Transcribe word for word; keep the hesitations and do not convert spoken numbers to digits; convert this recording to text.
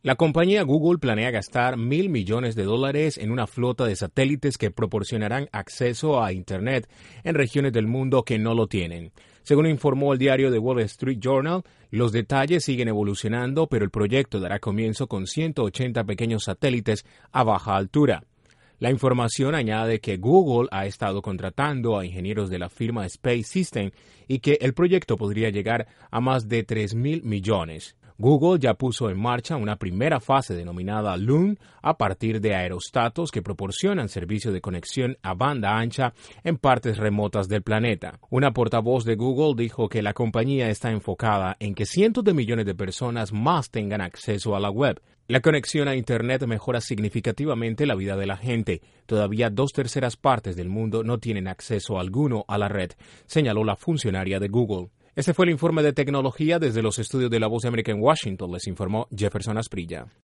La compañía Google planea gastar mil millones de dólares en una flota de satélites que proporcionarán acceso a Internet en regiones del mundo que no lo tienen. Según informó el diario The Wall Street Journal, los detalles siguen evolucionando, pero el proyecto dará comienzo con ciento ochenta pequeños satélites a baja altura. La información añade que Google ha estado contratando a ingenieros de la firma Space System y que el proyecto podría llegar a más de tres mil millones. Google ya puso en marcha una primera fase denominada Loon a partir de aerostatos que proporcionan servicio de conexión a banda ancha en partes remotas del planeta. Una portavoz de Google dijo que la compañía está enfocada en que cientos de millones de personas más tengan acceso a la web. La conexión a Internet mejora significativamente la vida de la gente. Todavía dos terceras partes del mundo no tienen acceso alguno a la red, señaló la funcionaria de Google. Este fue el informe de tecnología desde los estudios de La Voz de América en Washington. Les informó Jefferson Asprilla.